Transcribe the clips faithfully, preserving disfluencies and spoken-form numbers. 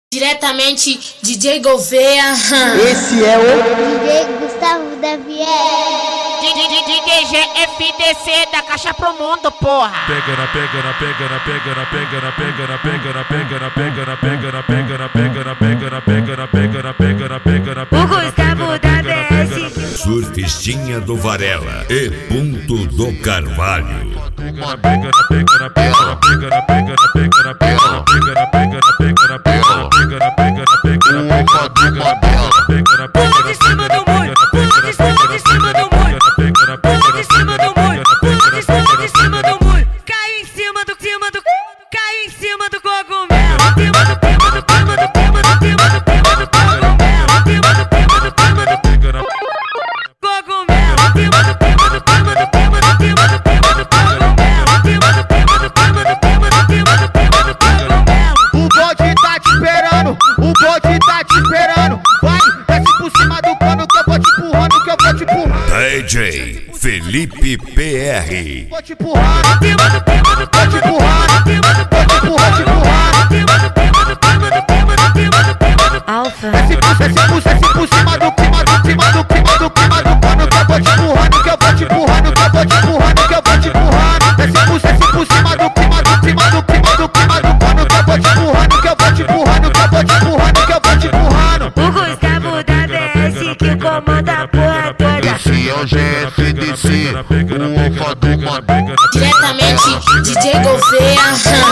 Diretamente D J Gouveia. Esse é o D J Gustavo da Viera. D J G F D C da Caixa Pro Mundo, porra. Pega na pega na pega na pega na pega na pega na pega na pega na pega na pega na pega na pega na pega na pega na pega na pega na pega na pega. O Gustavo da B S. Surfistinha do Varela e Ponto do Carvalho. Pega na pega na pega na pega na pega na pega na pega na pega na pega na pega na pega na pega na pega na pega na pega na pega na pega na Pula de cima do muro, pula de cima de cima do muro, pula de cima do muro, pula de cima de cima do muro. Cai em cima do cima do, cai em cima do cogumelo, cima do cima do cima do cima do cima do cima do cogumelo, cima do cima do cima do cogumelo, cima do cima do cima do cima do cima do cima do cogumelo, cima do cima do cima do cima do cima do cima do cogumelo. O bode tá te esperando, o bode tá te esperando. Vai, desce por cima do cano que eu vou te empurrando, que eu vou te empurrando. D J Felipe P R. Vou te empurrando, Cima do cima do vou te empurrando, cima do vou te empurrando, te empurrando. cima do cima do cima do cima do cima do cima do Alfa. Desce por, desce por, desce por cima do cima do cima do cima do cima do cano que eu vou te empurrando, que eu vou te empurrando, que eu vou te empurrando, que eu vou te empurrando. Desce por, desce por cima do cima do cima do cima do cima do cano que eu vou te empurrando, que eu vou te empurrando, que eu vou te empurrando, que eu vou te empurrando. O Gustavo da B S que comanda a porra toda. Esse é o G F D C, o Alfa do Mano. Diretamente D J Gouveia.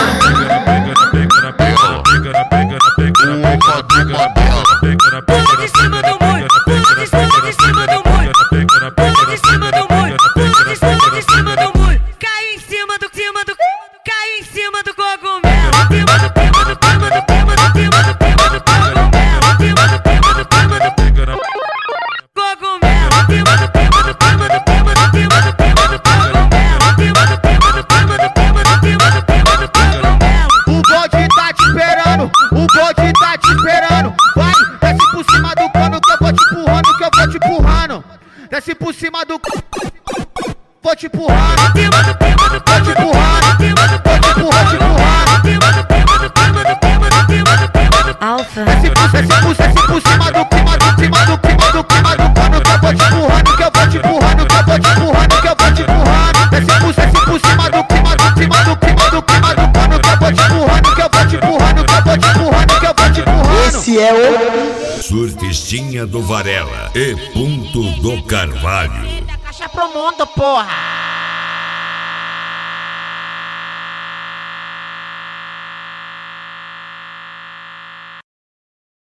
O Alfa do Mano. Pula de cima do muro, pula de cima de cima do muro, pula de cima do muro, pula de cima de cima do muro. Cai em cima do cima do, cai em cima do cogumelo, cima do cima do cima do cima do cima do cima do cogumelo, cima do cima do cima do cogumelo, cima do cima do cima do cima do cima do cima do cogumelo, cima do cima do cima do cima do cima do cima do cogumelo. O bode tá te esperando, o bode tá te esperando. Vai, desce por cima do cano que eu vou te empurrando, que eu vou te empurrando. Desce por cima do, vou te empurrando, Cima do cima do vou te empurrando, cima do vou te empurrar, te empurrando. cima do cima do cima do cima do cima do cima do Alfa. Desce por, desce por, desce por cima do cima do cima do cima do cima do cano que eu vou te empurrando, que eu vou te empurrando, que eu vou te empurrando, que eu vou te empurrando. Desce por, desce por cima do cima do cima do cima do cima do cano que eu vou te empurrando, que eu vou te empurrando, que eu vou te empurrando, que eu vou te empurrando. Esse é o Surfistinha do Varela e Ponto do Carvalho. Da Caixa Pro Mundo, porra.